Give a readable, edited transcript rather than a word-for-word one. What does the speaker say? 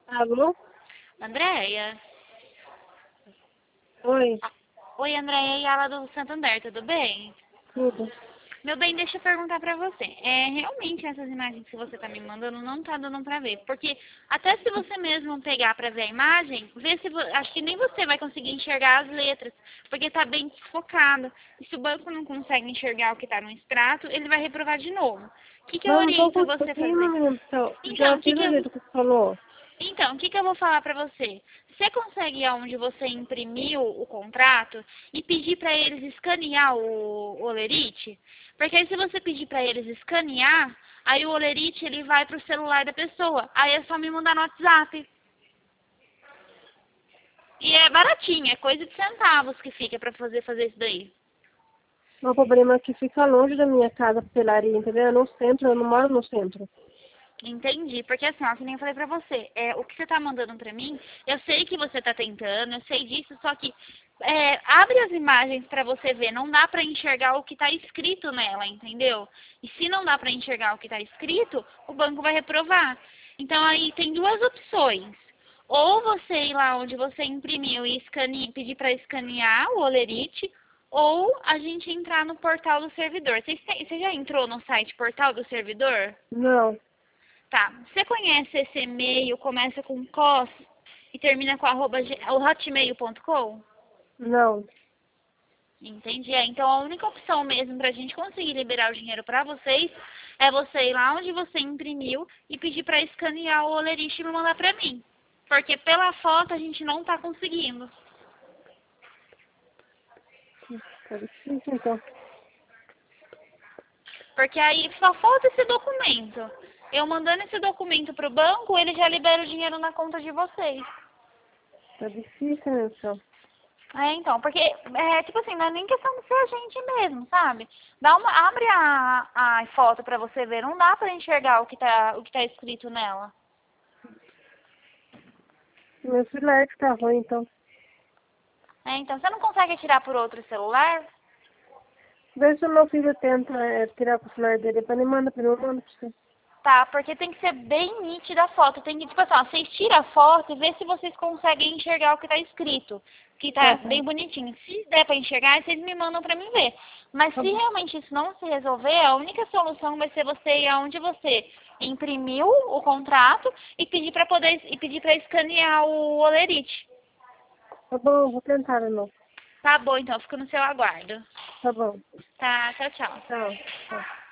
Alô? Andréia? Oi, Oi, Andréia, e ela do Santander, tudo bem? tudo. Meu bem, deixa eu perguntar pra você. Realmente essas imagens que você tá me mandando não tá dando pra ver. Porque até se você mesmo pegar pra ver a imagem, vê se acho que nem você vai conseguir enxergar as letras, porque tá bem desfocado. E se o banco não consegue enxergar o que tá no extrato, ele vai reprovar de novo. O que eu Não tô oriento você a fazer? conseguindo, então. Então, Já o que fiz que o eu jeito que você falou. Então, o que que eu vou falar pra você? Você consegue ir aonde você imprimiu o contrato e pedir para eles escanear o olerite? Porque aí se você pedir para eles escanear, aí o olerite ele vai pro celular da pessoa. Aí é só me mandar no WhatsApp. E é baratinho, é coisa de centavos que fica para fazer isso daí. O problema é que fica longe da minha casa, papelaria, entendeu? É no centro, eu não moro no centro. Entendi, porque assim, ó, que nem eu falei pra você, o que você tá mandando pra mim, eu sei que você tá tentando, eu sei disso, só que abre as imagens pra você ver, não dá pra enxergar o que tá escrito nela, entendeu? E se não dá pra enxergar o que tá escrito, o banco vai reprovar. Então aí tem duas opções. Ou você ir lá onde você imprimiu e pedir pra escanear o olerite, ou a gente entrar no portal do servidor. Você já entrou no site portal do servidor? Não, Tá. Você conhece esse e-mail, começa com cos e termina com hotmail.com? não. Entendi. Então a única opção mesmo pra gente conseguir liberar o dinheiro pra vocês é você ir lá onde você imprimiu e pedir pra escanear o olerite e me mandar pra mim. Porque pela foto a gente não tá conseguindo. Tá difícil, então. Porque aí só falta esse documento. Eu mandando esse documento pro banco, ele já libera o dinheiro na conta de vocês. Tá difícil, né, então. Então, porque, tipo assim, não é nem questão de ser a gente mesmo, sabe? Abre a foto pra você ver, não dá pra enxergar o que tá escrito nela. Meu celular que tá ruim, então. Então, você não consegue tirar por outro celular? Vê se o meu filho tenta tirar com o celular dele. Depois ele manda pra mim, eu mando pra você. Tá, porque tem que ser bem nítida a foto. Tem que, tipo assim, ó, vocês tiram a foto e vê se vocês conseguem enxergar o que tá escrito. Que tá Tá bem bom. bonitinho. Se der pra enxergar, vocês me mandam pra mim ver. Mas Tá se bom. realmente isso não se resolver, a única solução vai ser você ir aonde você imprimiu o contrato e pedir para escanear o olerite. Tá bom, vou tentar de novo. Tá bom, então, eu fico no seu aguardo. Tá bom. Tá, tchau, tchau. Tchau. Tchau.